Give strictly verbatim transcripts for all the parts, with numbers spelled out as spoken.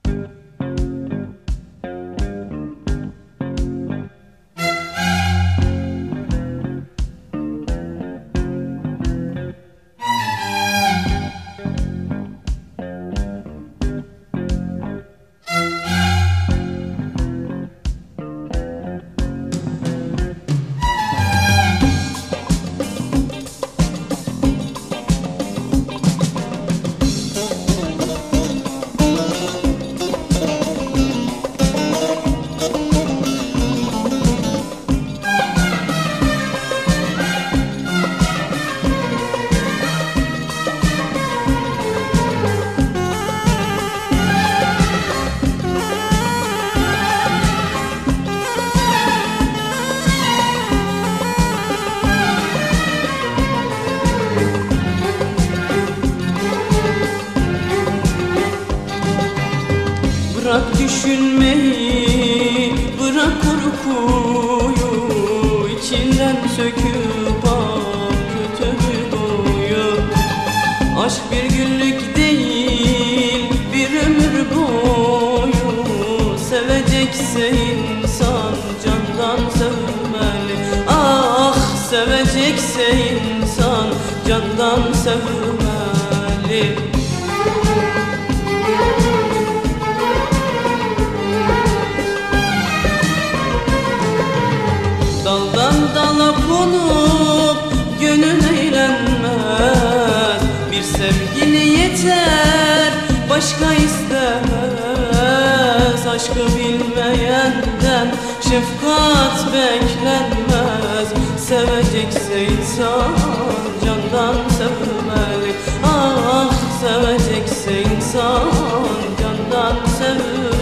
Bırak düşünmeyi, bırak korkuyu, içinden söküp al kötü huyu. Aşk bir günlük değil, bir ömür boyu. Sevecekse insan candan sevmeli. Ah, sevecekse insan candan sevmeli. Daldan dala konup gönül eğlenmez. Bir sevgili yeter, başka istemez. Aşkı bilmeyenden şefkat beklenmez. Sevecekse insan candan sevmeli. Ah, sevecekse insan candan sevmeli.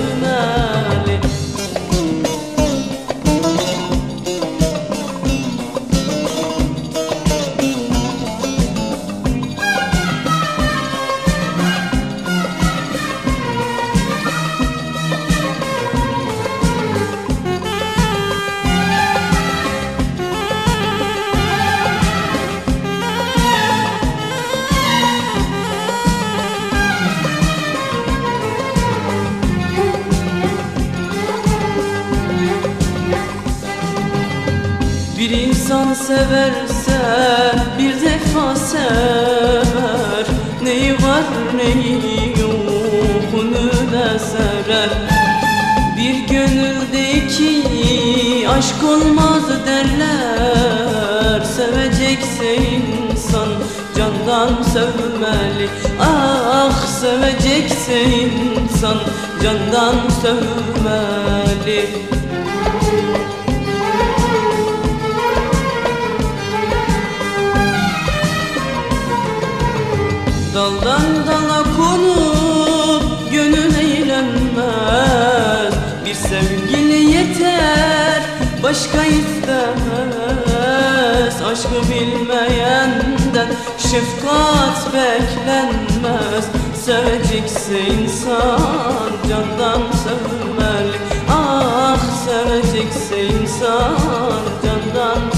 Bir insan severse bir defa sever. Neyi var neyi yok onu da sever. Bir gönülde iki aşk olmaz derler. Sevecekse insan candan sevmeli. Ah, sevecekse insan candan sevmeli. Daldan dala konup gönül eğlenmez. Bir sevgili yeter, başka istemez. Aşkı bilmeyenden şefkat beklenmez. Sevecekse insan candan sevmeli. Ah, sevecekse insan candan sevmeli.